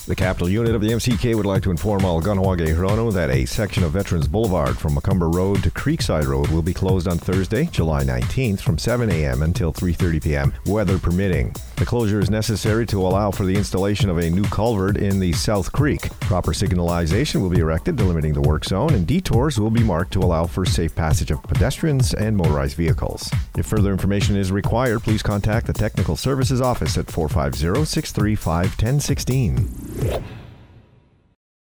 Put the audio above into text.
The Capital Unit of the MCK would like to inform all Kahnawake Hurono that a section of Veterans Boulevard from Macomber Road to Creekside Road will be closed on Thursday, July 19th from 7 a.m. until 3:30 p.m., weather permitting. The closure is necessary to allow for the installation of a new culvert in the South Creek. Proper signalization will be erected delimiting the work zone, and detours will be marked to allow for safe passage of pedestrians and motorized vehicles. If further information is required, please contact the Technical Services Office at 450-635-1016.